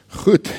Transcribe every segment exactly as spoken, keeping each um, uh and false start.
Goed.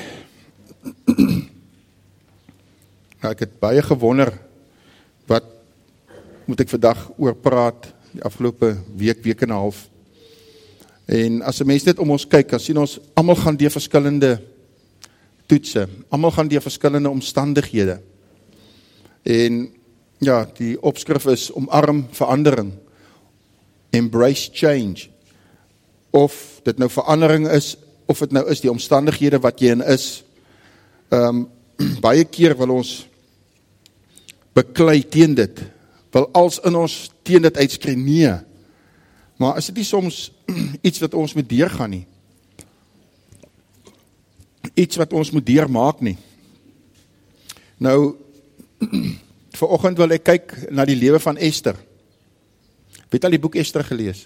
Nou, ek het baie gewonder, wat moet ek vandag oor praat, die afgelope week, week en 'n half. En as 'n mens net om ons kyk, dan sien ons, almal gaan deur verskillende toetse, almal gaan deur verskillende omstandighede. En ja, die opskrif is, omarm verandering, embrace change, of dit nou verandering is, of dit nou is die omstandighede wat jy in is. Um, baie keer wil ons beklei teen dit, wil als in ons teen dit uitskree, nee, maar is dit nie soms iets wat ons moet deurgaan nie, iets wat ons moet deurmaak nie. Nou, vanoggend wil ek kyk na die lewe van Esther. Het al die boek Esther gelees?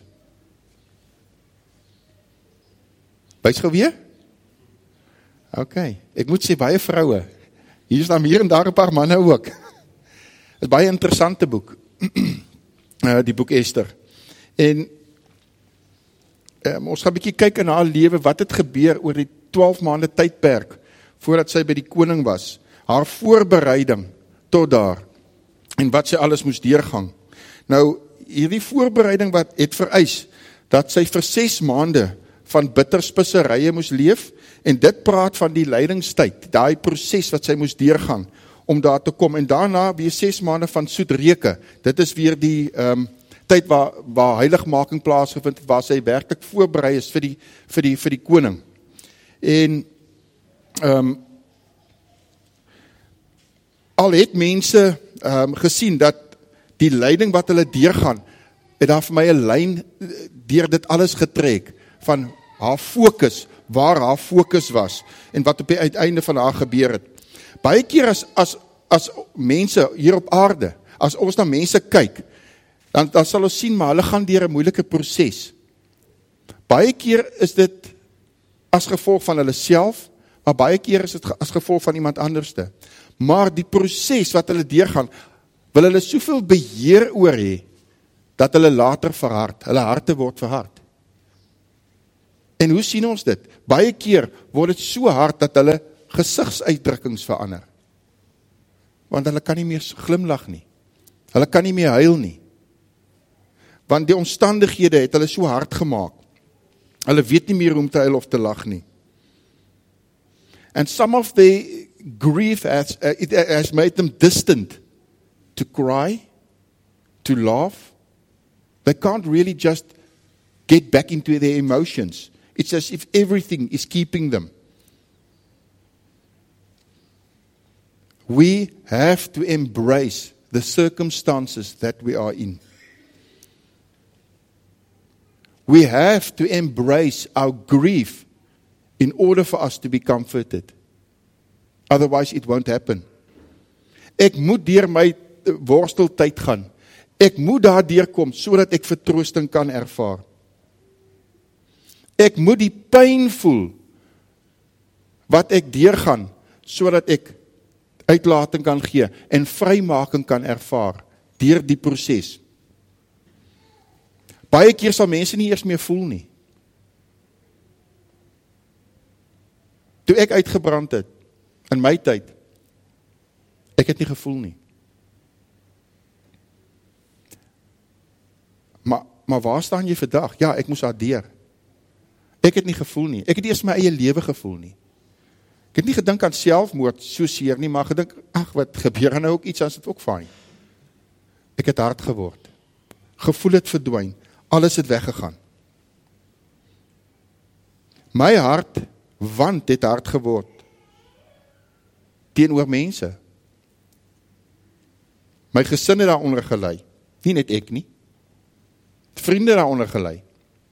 Wys gou weer? Ok, ek moet sê, baie vroue, hier staan hier en daar 'n paar manne ook. Het is baie interessante boek, die boek Esther. En um, ons gaan 'n bietjie kyk in haar lewe, wat het gebeur oor die twaalf maande tydperk, voordat sy by die koning was, haar voorbereiding tot daar, en wat sy alles moes deurgang. Nou, hierdie voorbereiding wat het vereis, dat sy vir ses maande van bitterspisserye moes leef, en dit praat van die lydingstyd, daai proses wat sy moes deurgang, om daar te kom, en daarna weer ses maande van soetreke, dit is weer die um, tyd waar, waar heiligmaking plaasgevind, waar sy werklik voorberei is vir die, vir die, vir die koning. En um, al het mense um, gesien, dat die lyding wat hulle deurgaan, het daar vir my 'n lyn deur dit alles getrek, van haar fokus, waar haar fokus was, en wat op die uiteinde van haar gebeur het. Baie keer as, as, as mense hier op aarde, as ons na mense kyk, dan, dan sal ons sien, maar hulle gaan deur 'n moeilike proses. Baie keer is dit as gevolg van hulle self, maar baie keer is dit as gevolg van iemand anderste. Maar die proses wat hulle deurgaan, wil hulle soveel beheer oor hê, dat hulle later verhard, hulle harte word verhard. En hoe sien ons dit? Baie keer word dit so hard, dat hulle gesigsuitdrukkings verander. Want hulle kan nie meer glimlag nie. Hulle kan nie meer huil nie. Want die omstandighede het hulle so hard gemaak. Hulle weet nie meer hoe om te huil of te lag nie. And some of the grief has, uh, it has made them distant to cry, to laugh. They can't really just get back into their emotions. It's as if everything is keeping them. We have to embrace the circumstances that we are in. We have to embrace our grief in order for us to be comforted. Otherwise it won't happen. Ek moet deur my worsteltyd gaan. Ek moet daar deurkom, sodat ek vertroosting kan ervaar. Ek moet die pyn voel, wat ek deurgaan, sodat ek uitlating kan gee, en vrymaking kan ervaar, deur die proses. Baie keer sal mense nie eers meer voel nie. Toe ek uitgebrand het, in my tyd, ek het nie gevoel nie. Maar, maar waar staan jy vandag? Ja, ek moes daar deur. Ek het nie gevoel nie. Ek het eers my eie lewe gevoel nie. Ek het nie gedink aan selfmoord so seer nie, maar gedink, ag, wat gebeur nou ook iets, as dit ook fyn. Ek het hard geword. Gevoel het verdwyn. Alles het weggegaan. My hart, want het hard geword. Teenoor mense. My gesin het daaronder gelei. Nie net ek nie. Vriende daaronder gelei.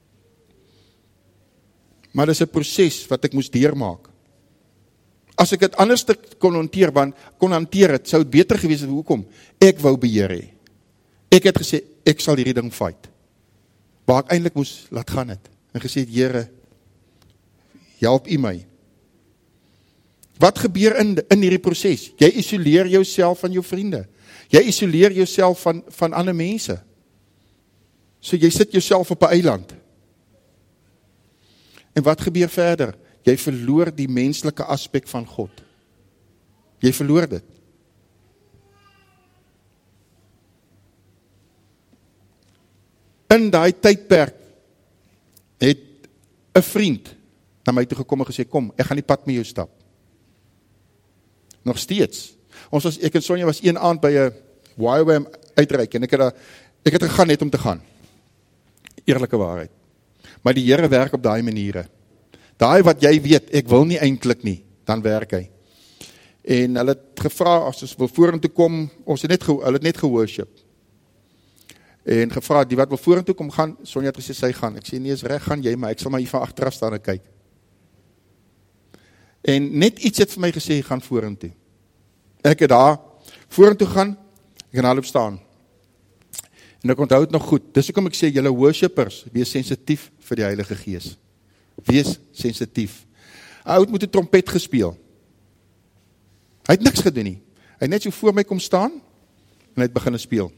Maar dit is 'n proses wat ek moes deurmaak. As ek dit anders kon hanteer, want kon hanteer het, sou het beter gewees het. Hoekom? Ek wou beheer hê. Ek het gesê, ek sal hierdie ding fight. Waar ek eintlik moes laat gaan het. En gesê, Here, help U my. Wat gebeur in, in hierdie proses? Jy isoleer jouself van jou vriende. Jy isoleer jouself van, van ander mense. So jy sit jouself op 'n eiland. En wat gebeur verder? jy verloor die menslike aspek van God. Jy verloor dit. In daai tydperk het 'n vriend na my toe gekom en gesê, kom, ek gaan die pad met jou stap. Nog steeds. Ons was, ek en Sonja was een aand by 'n Y W A M uitreik, en ek het, daar, ek het gegaan net om te gaan. Eerlike waarheid. Maar die Here werk op daai maniere. Daai wat jy weet, ek wil nie eintlik nie, dan werk hy. En hulle het gevra, as ons wil vorentoe kom, ons het net, ge, hulle het net geworship. En gevra, die wat wil vorentoe kom gaan, Sonja het gesê, sy gaan. Ek sê, nee, is reg, gaan jy, maar ek sal maar hier van agteraf staan en kyk. En net iets het vir my gesê, gaan vorentoe. Ek het daar vorentoe gaan, ek kan haalop staan. En ek onthou het nog goed, dis hoekom ek sê, julle worshippers, wees sensitief vir die Heilige Gees. Wees sensitief. 'n Ou het met 'n trompet gespeel. Hy het niks gedoen nie. Hy het net so voor my kom staan, en hy het begin speel.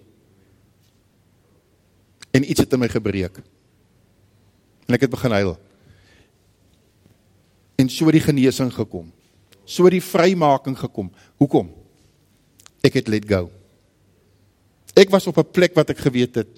En iets het in my gebreek. En ek het begin huil. En so die genesing gekom. So die vrymaking gekom. Hoekom? Ek het let go. Ek was op 'n plek wat ek geweet het,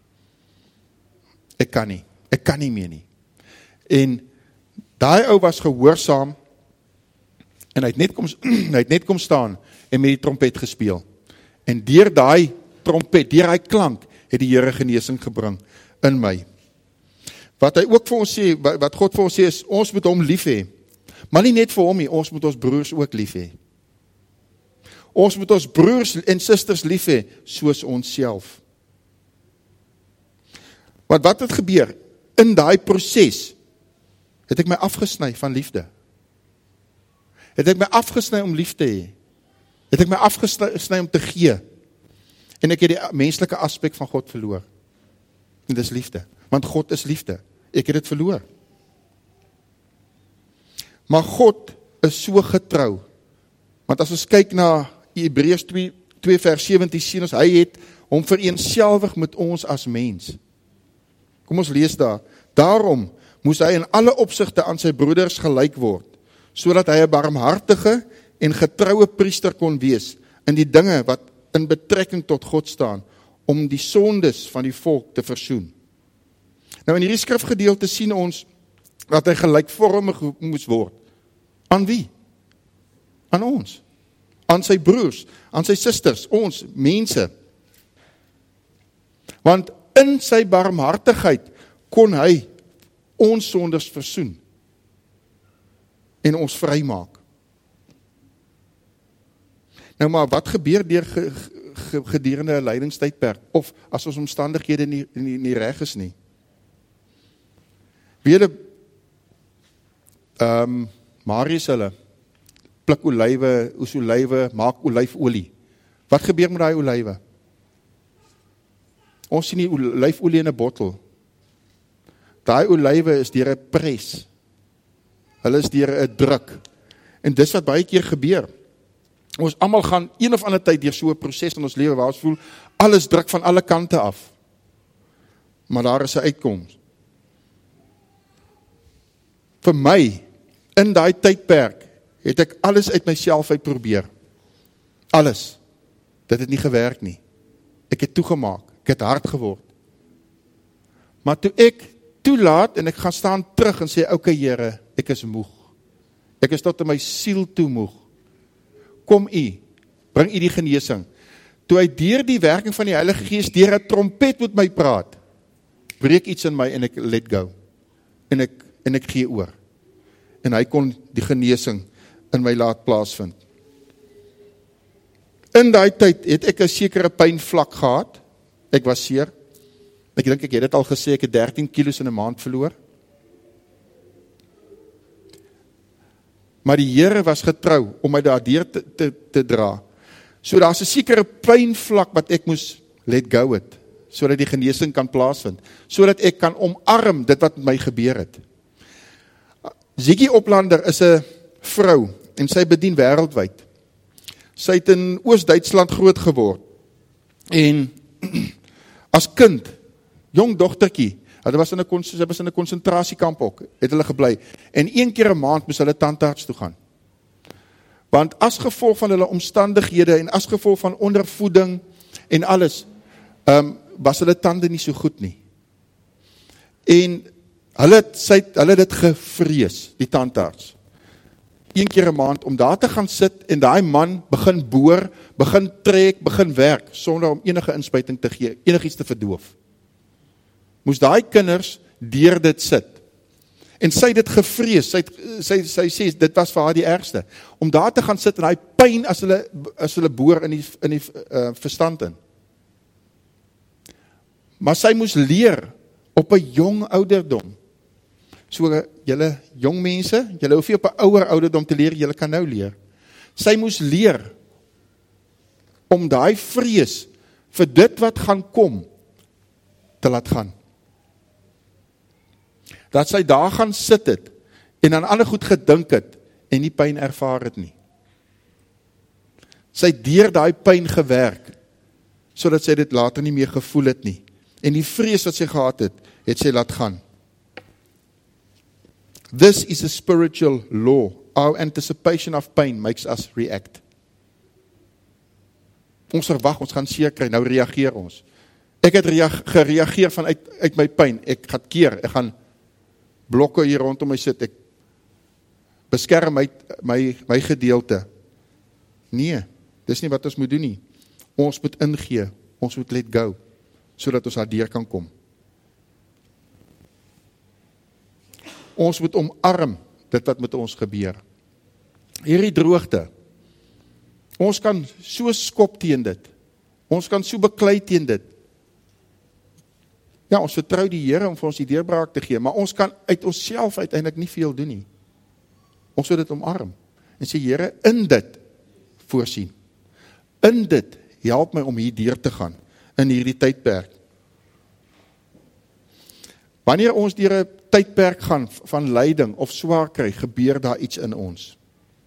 ek kan nie, ek kan nie meer nie. En daai ou was gehoorsaam, en hy het net kom, hy het net kom staan, en met die trompet gespeel. En deur daai trompet, deur hy klank, het die Here genesing gebring in my. Wat hy ook vir ons sê, wat God vir ons sê is, ons moet hom lief hê. Maar nie net vir hom nie, ons moet ons broers ook lief hê. Ons moet ons broers en susters lief hê, soos ons self. Want wat het gebeur? In daai proses, het ek my afgesny van liefde. Het ek my afgesny om lief te hê. Het ek my afgesny om te gee. En ek het die menslike aspek van God verloor. En dis liefde. Want God is liefde. Ek het dit verloor. Maar God is so getrou. Want as ons kyk na Hebreërs twee vers sewentien, sien ons, hy het hom vereenselwig met ons as mens. Kom ons lees daar. Daarom moes hy in alle opsigte aan sy broeders gelyk word, sodat hy 'n barmhartige en getroue priester kon wees in die dinge wat in betrekking tot God staan, om die sondes van die volk te versoen. Nou in hierdie skrifgedeelte sien ons dat hy gelykvormig moes word. Aan wie? Aan ons. Aan sy broers, aan sy susters, ons, mense. Want in sy barmhartigheid kon hy ons sondes versoen en ons vrymaak. Nou maar, wat gebeur deur ge, ge, gedurende 'n lydingstydperk, of as ons omstandighede nie, nie, nie reg is nie? Weet jy, um, Marius hulle, pluk olywe, oes olywe, maak olyfolie. Wat gebeur met daai olywe? Ons sien die olyfolie in 'n bottel. Daai olywe is deur 'n pres. Hulle is deur 'n druk. En dis wat baie keer gebeur. Ons almal gaan een of ander tyd deur so 'n proses in ons lewe waar ons voel, alles druk van alle kante af. Maar daar is 'n uitkoms. Vir my, in daai tydperk, het ek alles uit myself uit probeer. Alles. Dit het nie gewerk nie. Ek het toegemaak. Ek het hard geword. Maar toe ek toelaat en ek gaan staan terug en sê, oké Here, ek is moeg. Ek is tot in my siel toe moeg. Kom u, bring u die genesing. Toe hy deur die werking van die Heilige Gees, deur 'n trompet met my praat, breek iets in my en ek let go. En ek, en ek gee oor. En hy kon die genesing in my laat plaasvind. In daai tyd het ek 'n sekere pynvlak gehad. Ek was seer. Ek dink ek het dit al gesê, ek het dertien kilos in 'n maand verloor. Maar die Here was getrou om my daardeur te, te, te dra. So daar's 'n sekere pynvlak wat ek moes let go het, sodat die genesing kan plaasvind, sodat ek kan omarm dit wat met my gebeur het. Ziggy Oplander is 'n vrou en sy bedien wêreldwyd. Sy het in Oos-Duitsland groot geword. En as kind, jong dogtertjie, Hulle was in 'n kons- hulle was in 'n konsentrasiekamp ook, het hulle gebly. En een keer 'n maand moes hulle tandarts toe gaan. Want as gevolg van hulle omstandighede en as gevolg van ondervoeding en alles, um, was hulle tande nie so goed nie. En hulle het, sy, hulle het dit gevrees, die tandarts. Een keer 'n maand, om daar te gaan sit en daai man begin boor, begin trek, begin werk, sonder om enige inspuiting te gee, enigiets te verdoof. Moes daai kinders deur dit sit. En sy het dit gevrees, sy, het, sy, sy sê, dit was vir haar die ergste. Om daar te gaan sit en daai pyn as hulle, as hulle boor in die, in die uh, verstand in. Maar sy moes leer op 'n jong ouderdom. So, julle jong mense, julle hoef nie op 'n ouer ouderdom te leer, julle kan nou leer. Sy moes leer om daai vrees vir dit wat gaan kom, te laat gaan. Dat sy daar gaan sit het, en aan ander goed gedink het, en nie pyn ervaar het nie. Sy het deur daai pyn gewerk, sodat sy dit later nie meer gevoel het nie. En die vrees wat sy gehad het, het sy laat gaan. This is a spiritual law. Our anticipation of pain makes us react. Ons verwag, ons gaan seer kry, nou reageer ons. Ek het reage, gereageer vanuit uit my pyn, ek gaan keer, ek gaan blokke hier rondom my sit, ek beskerm my, my, my gedeelte. Nee, dis nie wat ons moet doen nie. Ons moet ingee, ons moet let go, sodat ons daar deur kan kom. Ons moet omarm dit wat met ons gebeur. Hierdie droogte, ons kan so skop teen dit, ons kan so beklei teen dit. Ja, ons vertrou die Here om vir ons die deurbraak te gee, maar ons kan uit onsself uiteindelik nie veel doen nie. Ons moet dit omarm, en sê, Here, in dit voorsien. In dit help my om hier deur te gaan, in hierdie tydperk. Wanneer ons deur 'n tydperk gaan van lyding of swaar kry, gebeur daar iets in ons.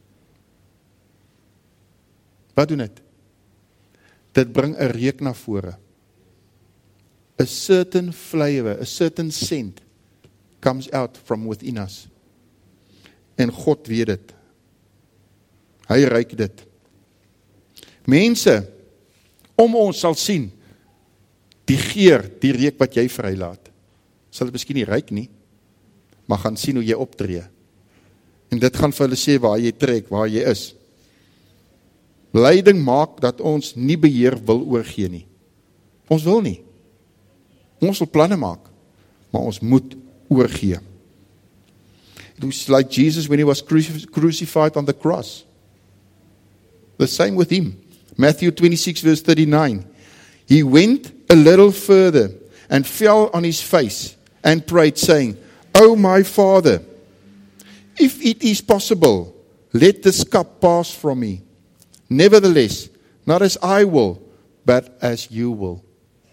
Wat doen dit? Dit bring 'n reuk na vore. A certain flavor, a certain scent comes out from within us. En God weet dit. Hy ruik dit. Mense om ons sal sien, die geur, die reuk wat jy vrylaat. Sal dit miskien nie ruik nie, maar gaan sien hoe jy optree. En dit gaan vir hulle sê waar jy trek, waar jy is. Lyding maak dat ons nie beheer wil oorgee nie. Ons wil nie. Ons wil planne maak, maar ons moet oorgee. It was like Jesus when he was crucified on the cross. The same with him. Matthew twenty-six verse thirty-nine. He went a little further and fell on his face and prayed, saying, "Oh my Father, if it is possible, let this cup pass from me. Nevertheless, not as I will, but as you will."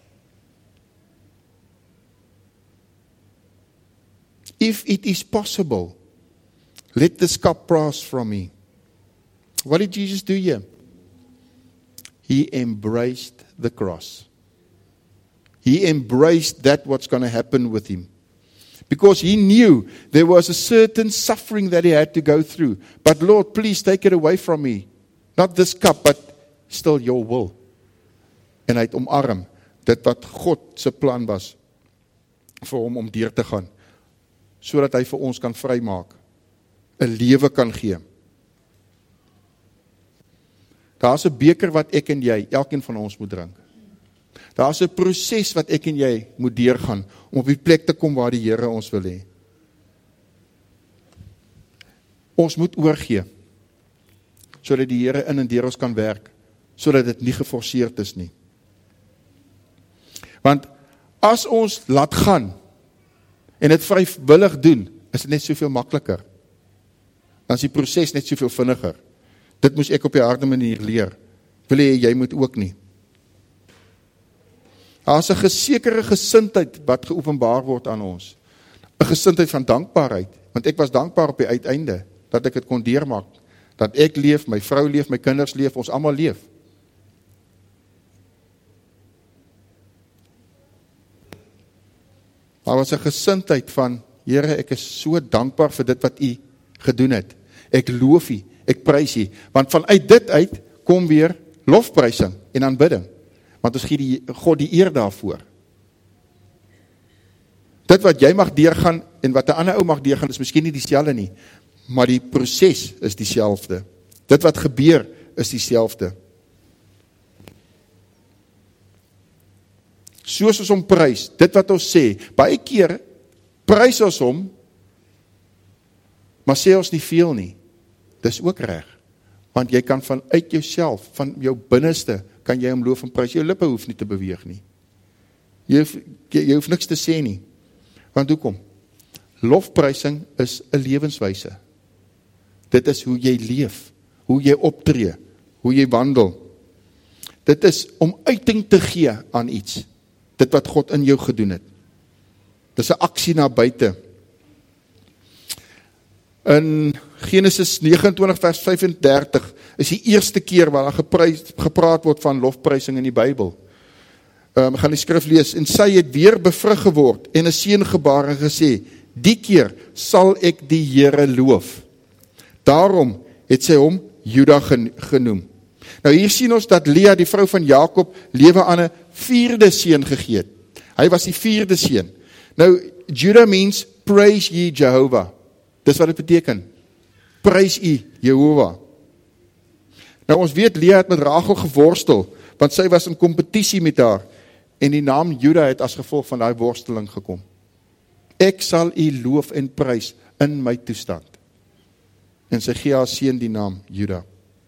If it is possible, let this cup pass from me. What did Jesus do here? He embraced the cross. He embraced that what's going to happen with him. Because he knew there was a certain suffering that he had to go through. But Lord, please take it away from me. Not this cup, but still your will. En hy het omarm dit wat God se plan was vir hom om deur te gaan, sodat hy vir ons kan vrymaak, 'n lewe kan gee. Daar's 'n beker wat ek en jy, elkeen van ons moet drink. Daar's 'n proses wat ek en jy moet deurgaan, om op die plek te kom waar die Here ons wil hê. Ons moet oorgee, sodat die Here in en deur ons kan werk, sodat dit nie geforseerd is nie. Want as ons laat gaan, en dit vrywillig doen, is dit net soveel makliker. Dan is die proses net soveel vinniger. Dit moes ek op die harde manier leer. Wil jy, jy moet ook nie. Daar is 'n gesekere gesindheid wat geopenbaar word aan ons. 'n Gesindheid van dankbaarheid, want ek was dankbaar op die uiteinde, dat ek dit kon deurmaak, dat ek leef, my vrou leef, my kinders leef, ons almal leef. Daar was 'n gesindheid van, Here, ek is so dankbaar vir dit wat U gedoen het. Ek loof U, ek prys U, want vanuit dit uit kom weer lofprysing en aanbidding. Want ons gee die God die eer daarvoor. Dit wat jy mag deurgaan en wat 'n ander ou mag deurgaan is miskien nie dieselfde nie, maar die proses is dieselfde. Dit wat gebeur is dieselfde. Soos ons hom prys, dit wat ons sê, baie keer prys ons hom, maar sê ons nie veel nie. Dis ook reg, want jy kan vanuit jouself, van jou binneste, kan jy hom loof en prys. Jou lippe hoef nie te beweeg nie. Jy hoef, jy hoef niks te sê nie. Want hoekom? Lofprysing is 'n lewenswyse. Dit is hoe jy leef, hoe jy optree, hoe jy wandel. Dit is om uiting te gee aan iets, dit wat God in jou gedoen het. Dit is 'n aksie na buite. In Genesis negenentwintig vers vyf en dertig is die eerste keer waar daar geprys, gepraat word van lofprysing in die Bybel. Um, gaan die skrif lees, en sy het weer bevrug geword en 'n seun gebaar en gesê, die keer sal ek die Here loof. Daarom het sy hom Juda genoem. Nou hier sien ons dat Lea, die vrou van Jakob, lewe aan 'n vierde seun gegee het. Hy was die vierde seun. Nou, Judah means praise ye Jehovah. Dis wat dit beteken. Prys u Jehovah. Nou ons weet Lea het met Rachel geworstel, want sy was in kompetisie met haar, en die naam Judah het as gevolg van daai worsteling gekom. Ek sal u loof en prys in my toestand. En sy gee haar seun die naam Judah.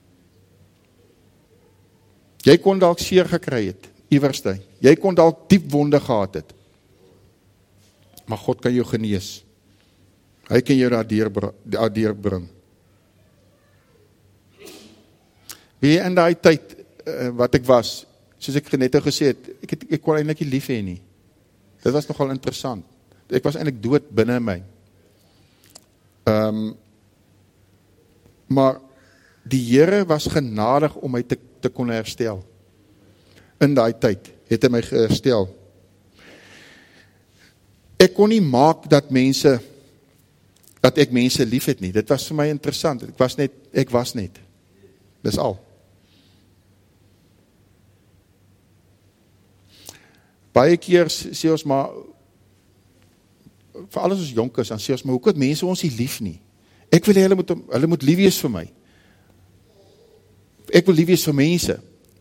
Jy kon dalk seer gekry het, iewerste. Jy kon dalk diep wonde gehad het. Maar God kan jou genees. Hy kan jou daar deurbring. Wie in daai tyd uh, wat ek was, soos ek net nou gesê het, ek, het, ek kon eintlik nie lief hê nie. Dit was nogal interessant. Ek was eintlik dood binne my. Um, maar die Here was genadig om my te, te kon herstel. In daai tyd het hy my geherstel. Ek kon nie maak dat mense, dat ek mense lief het nie. Dit was vir my interessant. Ek was net, ek was net. Dis al. Baie keer sê ons maar, vir alles ons jonk is, dan sê ons maar, hoe kan mense ons nie lief nie? Ek wil hulle moet, hulle moet lief wees vir my. Ek wil lief wees vir mense.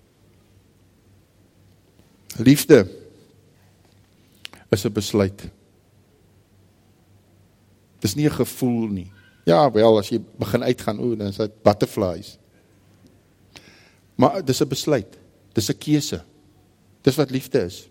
Liefde is 'n besluit. Dis nie 'n gevoel nie. Ja, wel, as jy begin uitgaan, o, dan is dit butterflies. Maar dis 'n besluit. Dis 'n keuse. Dis wat liefde is.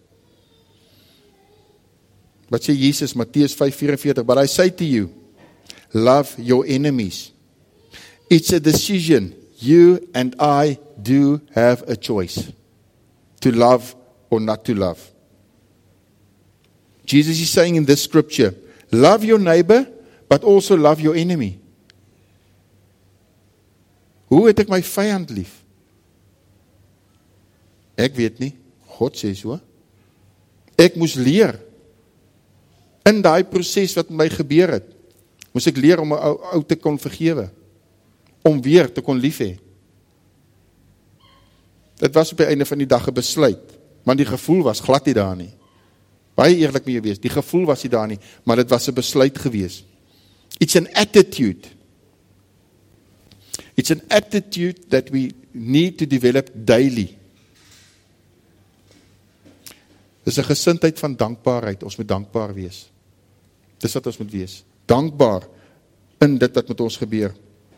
Wat sê Jesus, Matteus vyf vyf-en-veertig, but I say to you, love your enemies. It's a decision. You and I do have a choice. To love or not to love. Jesus is saying in this scripture, love your neighbor, but also love your enemy. Hoe het ek my vyand lief? Ek weet nie, God sê so. Ek moes leer, in daai proses wat met my gebeur het, moes ek leer om my ou, ou te kon vergewe, om weer te kon lief hê. Dit was op die einde van die dag 'n besluit, want die gevoel was glad nie daar nie. Baie eerlik mee wees, die gevoel was nie daar nie, maar dit was 'n besluit gewees. It's an attitude. It's an attitude that we need to develop daily. Dis 'n gesindheid van dankbaarheid, ons moet dankbaar wees. Dis wat ons moet wees. Dankbaar in dit wat met ons gebeur.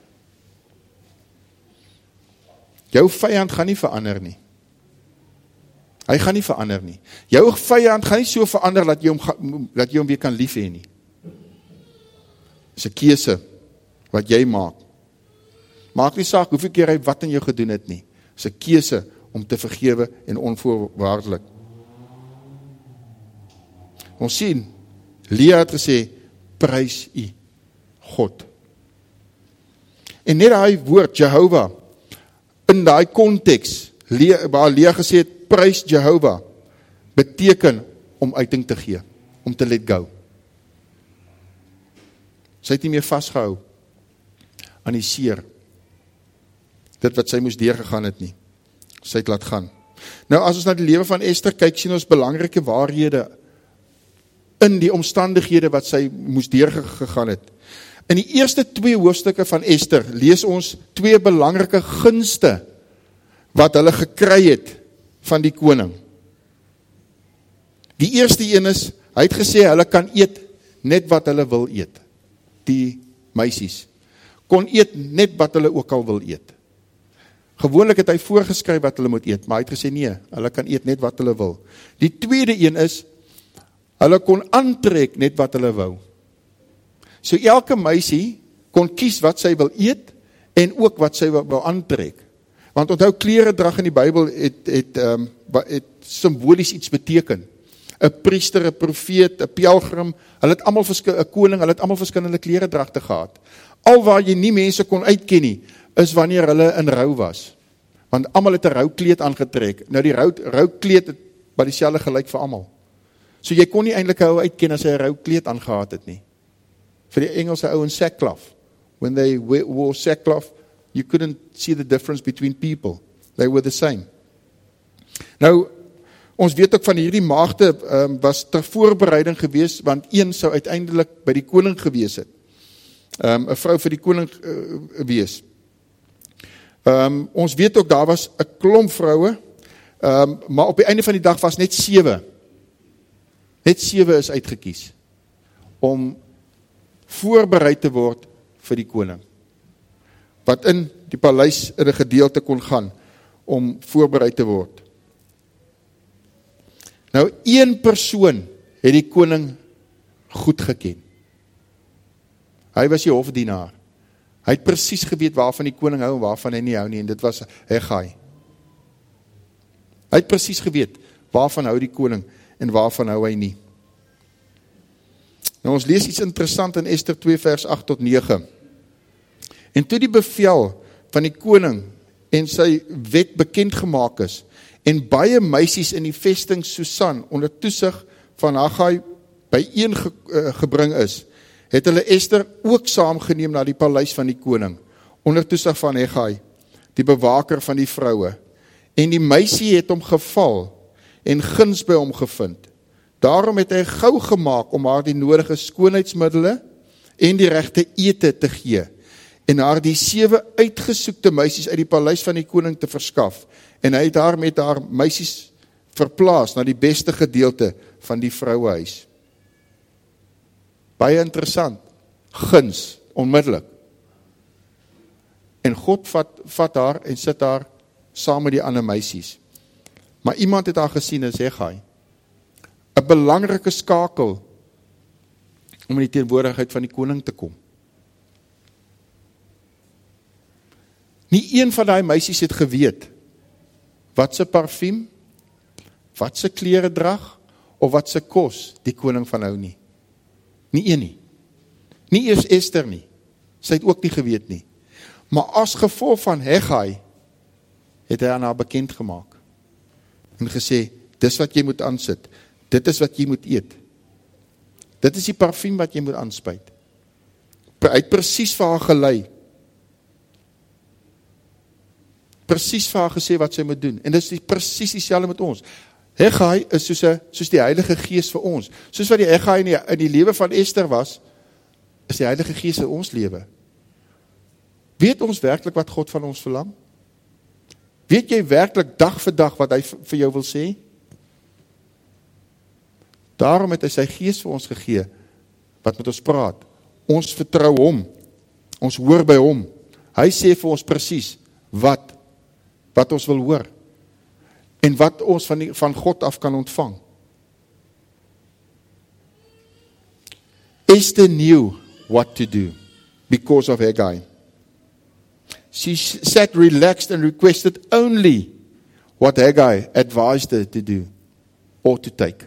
Jou vyand gaan nie verander nie. Hy gaan nie verander nie. Jou vyand gaan nie so verander dat jy hom, dat jy hom weer kan lief hê nie. Dis 'n keuse wat jy maak. Maak nie saak hoeveel keer hy wat in jou gedoen het nie. Dis 'n keuse om te vergewe en onvoorwaardelik. Ons sien, Lea het gesê, prys u God. En net daai woord, Jehovah, in daai konteks, waar Lea gesê het, prys Jehovah, beteken om uiting te gee. om te let go. Sy het nie meer vastgehou aan die seer, dit wat sy moes deurgegaan het nie. Sy het laat gaan. Nou as ons na die lewe van Esther kyk, sien ons belangrike waarhede in die omstandighede wat sy moes deurgegaan het. In die eerste twee hoofstukke van Esther lees ons twee belangrike gunste wat hulle gekry het van die koning. Die eerste een is, hy het gesê hulle kan eet net wat hulle wil eet. Die meisies kon eet net wat hulle ook al wil eet. Gewoonlik het hy voorgeskryf wat hulle moet eet, maar hy het gesê nee, hulle kan eet net wat hulle wil. Die tweede een is, hulle kon aantrek net wat hulle wou. So elke meisie kon kies wat sy wil eet, en ook wat sy wil, wil aantrek. Want onthou, kleredrag in die Bybel het, het, um, het symbolies iets beteken. Een priester, een profeet, een pelgrim, hulle het allemaal een koning, hulle het allemaal verskillende kleredragte gehad. Al waar jy nie mense kon uitken nie, is wanneer hulle in rou was. Want allemaal het een roukleed aangetrek. Nou die rou, roukleed het by die selle gelijk vir allemaal. So jy kon nie eindelijk hou uitken as hy een roukleed aangehad het nie. Vir die Engelse ou in sackcloth. When they wore sackcloth, you couldn't see the difference between people. They were the same. Nou, ons weet ook van hierdie maagde um, was ter voorbereiding gewees, want een sou uiteindelik by die koning gewees het. Um, een vrou vir die koning uh, wees. Um, ons weet ook, daar was een klomp vrouwe, um, maar op die einde van die dag was net sewe. Net sewe is uitgekies, om voorbereid te word vir die koning. Wat in die paleis in een gedeelte kon gaan, om voorbereid te word. Nou, een persoon het die koning goed geken. Hy was die hofdienaar. Hy het precies geweet waarvan die koning hou en waarvan hy nie hou nie, en dit was Hegai. Hy het precies geweet waarvan hou die koning en waarvan hou hy nie. Nou ons lees iets interessant in Esther twee vers agt tot nege. En toe die bevel van die koning en sy wet bekend gemaak is, en baie meisies in die vesting Susan onder toesig van Hegai byeen ge, uh, gebring is, het hulle Esther ook saamgeneem na die paleis van die koning, onder toesig van Hegai, die bewaker van die vroue. En die meisie het hom geval en guns by hom gevind. Daarom het hy gou gemaak om haar die nodige skoonheidsmiddele en die regte ete te gee, en haar die sewe uitgesoekte meisies uit die paleis van die koning te verskaf, en hy het haar met haar meisies verplaas na die beste gedeelte van die vrouwehuis. Baie interessant, guns, onmiddellik. En God vat, vat haar en sit haar saam met die ander meisies. Maar iemand het haar gesien en sê, Hegai, 'n belangrike skakel om in die teenwoordigheid van die koning te kom. Nie een van die meisies het geweet wat se parfum, wat se klere drag, of wat se kos die koning van hou nie. Nie een nie. Nie eers Esther nie. Sy het ook nie geweet nie. Maar as gevolg van Hegai, het hy aan haar bekend gemaak. En gesê, dis wat jy moet aansit. Dit is wat jy moet eet. Dit is die parfum wat jy moet aanspuit. Hy het precies vir haar gelei. Precies vir haar gesê wat sy moet doen. En dit is die, precies dieselfde met ons. Hegai is soos, a, soos die Heilige Gees vir ons. Soos wat die Hegai in die, in die lewe van Esther was, is die Heilige Gees in ons lewe. Weet ons werklik wat God van ons verlang? Weet jy werklik dag vir dag wat hy vir jou wil sê? Daarom het hy sy Gees vir ons gegee, wat met ons praat. Ons vertrou hom. Ons hoor by hom. Hy sê vir ons precies wat, wat ons wil hoor. En wat ons van, die, van God af kan ontvang. Esther knew what to do because of Hegai. She sat relaxed and requested only what Hegai advised her to do or to take.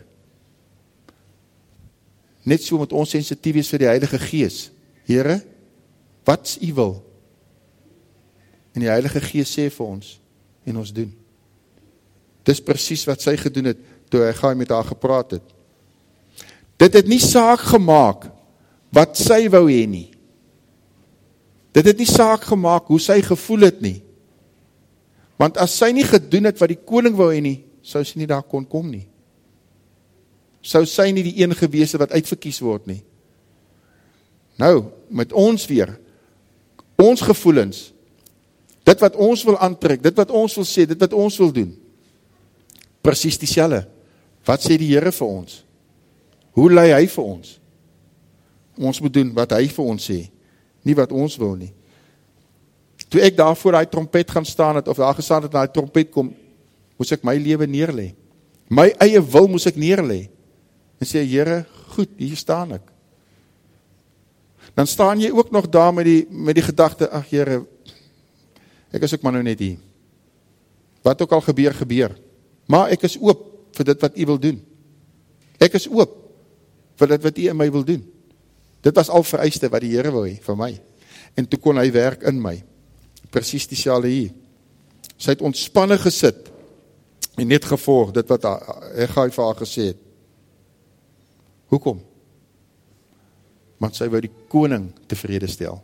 Net so moet ons sensitief wees vir die Heilige Gees. Here, wat's u wil? En die Heilige Gees sê vir ons en ons doen. Dis precies wat sy gedoen het toe Hegai met haar gepraat het. Dit het nie saak gemaak wat sy wou hê nie. Dit het nie saak gemaak hoe sy gevoel het nie. Want as sy nie gedoen het wat die koning wou hê nie, sou sy nie daar kon kom nie. Sou sy nie die een gewees het wat uitverkies word nie. Nou, met ons weer, ons gevoelens, dit wat ons wil aantrek, dit wat ons wil sê, dit wat ons wil doen, presies dieselfde. Wat sê die Here vir ons? Hoe lei hy vir ons? Ons moet doen wat hy vir ons sê, nie wat ons wil nie. Toe ek daar voor die trompet gaan staan het, of daar gestaan het, na die trompet kom, moes ek my lewe neerlê. My eie wil moes ek neerlê. En sê, Here, goed, hier staan ek. Dan staan jy ook nog daar met die, met die gedagte, ag Here, ek is ook maar nou net hier. Wat ook al gebeur, gebeur. Maar ek is oop vir dit wat U wil doen. Ek is oop vir dit wat U in my wil doen. Dit was al vereiste wat die Here wil hê vir my. En toe kon hy werk in my. Presies dieselfde hier. Sy het ontspanne gesit en net gevolg dit wat Haggai vir haar gesê het. Hoekom? Want sy wou die koning tevrede stel.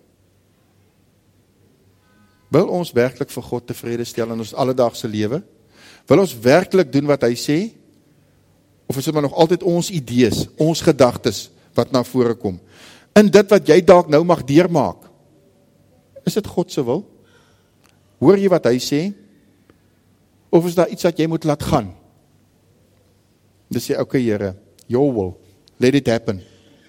Wil ons werklik vir God tevrede stel in ons alledaagse lewe? Wil ons werklik doen wat hy sê? Of is dit maar nog altyd ons idees, ons gedagtes wat na vore kom? In dit wat jy dalk nou mag deurmaak, is dit God se wil? Hoor jy wat hy sê? Of is daar iets wat jy moet laat gaan? Dis sê, okay Here, your will, let it happen.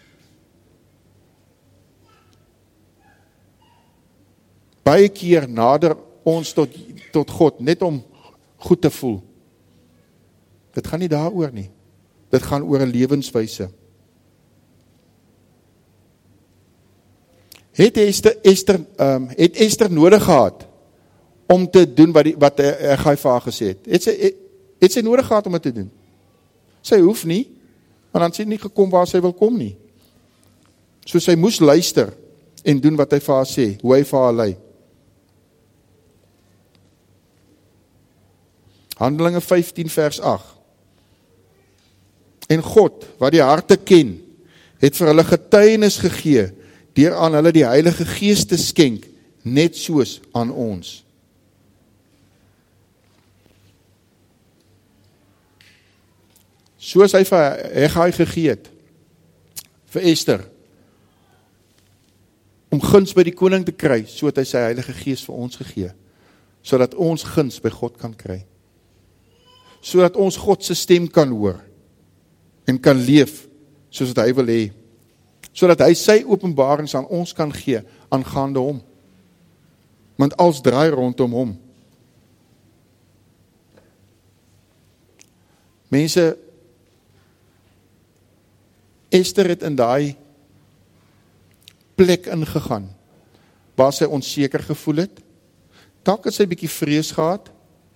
Baie keer nader ons tot, tot God, net om goed te voel. Dit gaan nie daaroor nie. Dit gaan oor 'n lewenswyse. Het Esther, Esther, um, het Esther nodig gehad om te doen wat, die, wat Haggai vir haar gesê het? Het sy, het, het sy nodig gehad om dit te doen? Sy hoef nie, want dan sy nie gekom waar sy wil kom nie. So sy moes luister en doen wat hy vir haar sê, hoe hy vir haar lei. Handelinge vyftien vers agt. En God, wat die harte ken, het vir hulle getuienis gegee, deur aan hulle die Heilige Gees te skenk, net soos aan ons. Soos hy vir Haggai gegee het, vir Esther, om guns by die koning te kry, so het hy sy Heilige Gees vir ons gegee, sodat ons guns by God kan kry. Sodat ons God se stem kan hoor, en kan leef, soos wat hy wil hê, sodat hy sy openbarings aan ons kan gee, aangaande hom. Want alles draai rondom hom. Mense, Esther het in daai plek ingegaan, waar sy onseker gevoel het, dalk het sy bietjie vrees gehad,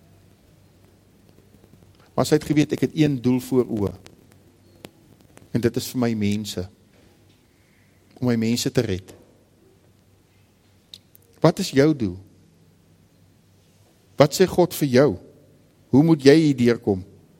maar sy het geweet, ek het een doel voor oë, en dit is vir my mense, om my mense te red. Wat is jou doel? Wat sê God vir jou? Hoe moet jy hier deurkom?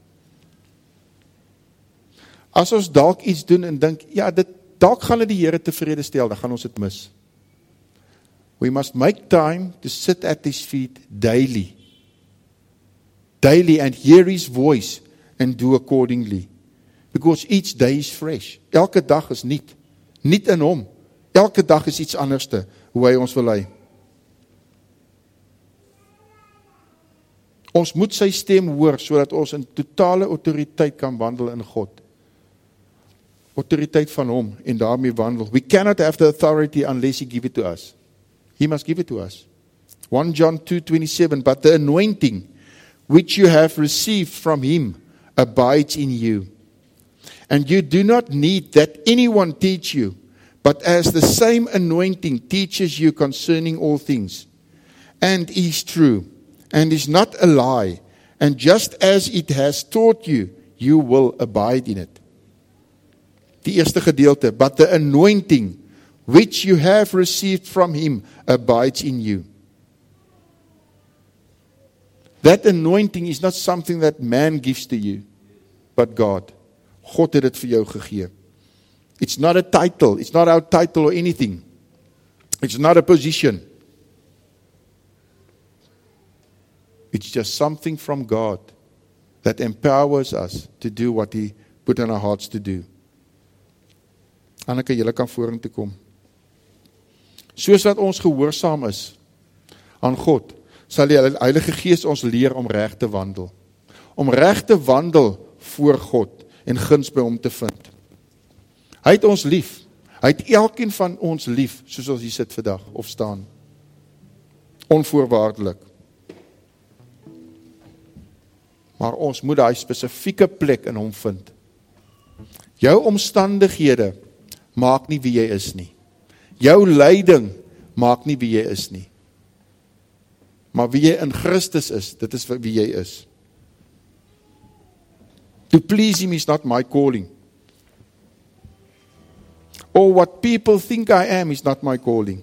As ons dalk iets doen en dink, ja, dit, dalk gaan dit die Here tevrede stel, dan gaan ons dit mis. We must make time to sit at his feet daily. Daily and hear his voice and do accordingly. Because each day is fresh. Elke dag is nuut. Nuut in hom. Elke dag is iets anderste, hoe hy ons wil lei. Ons moet sy stem hoor, sodat ons in totale autoriteit kan wandel in God. Autoriteit van hom, en daarmee wandel. We cannot have the authority unless he give it to us. He must give it to us. First John two twenty-seven, but the anointing which you have received from him abides in you. And you do not need that anyone teach you, but as the same anointing teaches you concerning all things, and is true, and is not a lie, and just as it has taught you, you will abide in it. Die eerste gedeelte, but the anointing which you have received from him abides in you. That anointing is not something that man gives to you, but God. God het dit vir jou gegee. It's not a title. It's not our title or anything. It's not a position. It's just something from God that empowers us to do what He put in our hearts to do. Anneke, julle kan vorentoe kom. Soos wat ons gehoorsaam is aan God, sal die Heilige Gees ons leer om reg te wandel. Om reg te wandel voor God en guns by hom te vind. Hy het ons lief. Hy het elkeen van ons lief, soos ons hier sit vandag, of staan. Onvoorwaardelik. Maar ons moet daai spesifieke plek in hom vind. Jou omstandighede maak nie wie jy is nie. Jou lyding maak nie wie jy is nie. Maar wie jy in Christus is, dit is wie jy is. To please him is not my calling. Or what people think I am is not my calling.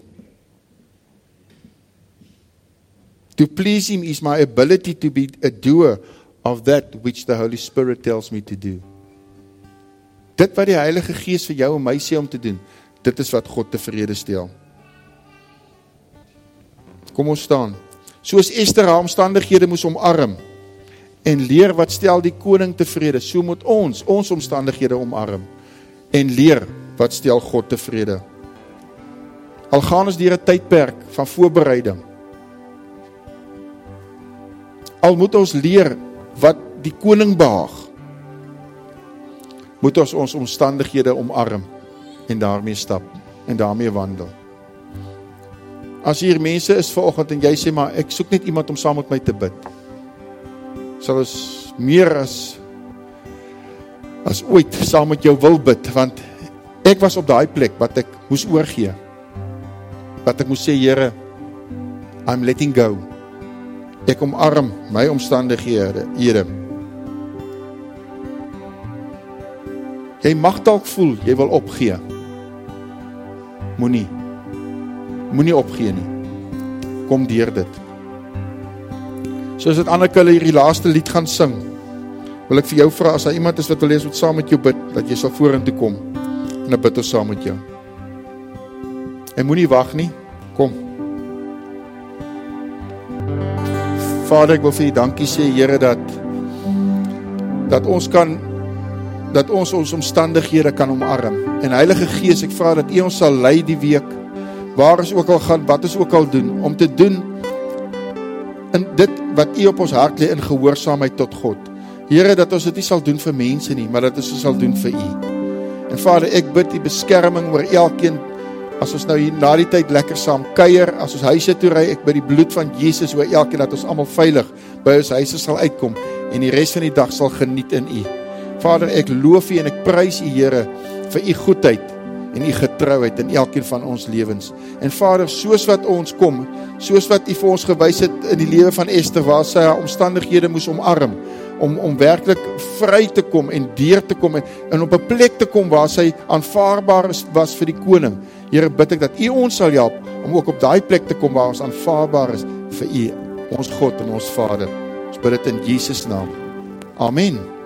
To please him is my ability to be a doer of that which the Holy Spirit tells me to do. Dit wat die Heilige Gees vir jou en my sê om te doen, dit is wat God tevrede stel. Kom ons staan. Soos Ester haar omstandighede moes omarm en leer wat stel die koning tevrede, so moet ons ons omstandighede omarm en leer wat stel God tevrede. Al gaan ons deur 'n tydperk van voorbereiding. Al moet ons leer wat die koning behaag, moet ons ons omstandighede omarm en daarmee stap en daarmee wandel. As hier mense is vanoggend en jy sê, maar ek soek net iemand om saam met my te bid, sal ons meer as as ooit saam met jou wil bid, want ek was op daai plek wat ek moes oorgee, wat ek moes sê, Here, I'm letting go. Ek omarm my omstandighede, Here. Jy mag dalk voel, jy wil opgee. Moenie. Moenie opgee nie. Kom deur dit. Soos wat Anneke hulle hierdie laaste lied gaan sing, wil ek vir jou vra, as daar iemand is wat wil lees wat saam met jou bid, dat jy sal vorentoe kom, en dan bid ons saam met jou. En moenie wag nie, kom. Vader, ek wil vir U dankie sê, Here, dat dat ons kan dat ons ons omstandighede kan omarm. En Heilige Gees, ek vra dat U ons sal lei die week, waar ons ook al gaan, wat ons ook al doen, om te doen in dit wat U op ons hart lê in gehoorsaamheid tot God. Here, dat ons dit nie sal doen vir mense nie, maar dat ons dit sal doen vir U. En Vader, ek bid die beskerming oor elkeen, as ons nou hier na die tyd lekker saam kuier, as ons huise toe ry, ek bid die bloed van Jesus oor elkeen, dat ons almal veilig by ons huise sal uitkom, en die res van die dag sal geniet in U. Vader, ek loof U en ek prys U, Here, vir U goedheid en U getrouheid in elkeen van ons lewens. En Vader, soos wat ons kom, soos wat U vir ons gewys het in die lewe van Ester, waar sy haar omstandighede moes omarm, om, om werklik vry te kom en deur te kom, en, en op 'n plek te kom waar sy aanvaarbaar was vir die koning. Here, bid ek dat U ons sal help, om ook op daai plek te kom waar ons aanvaarbaar is vir U, ons God en ons Vader. Ons bid dit in Jesus naam. Amen.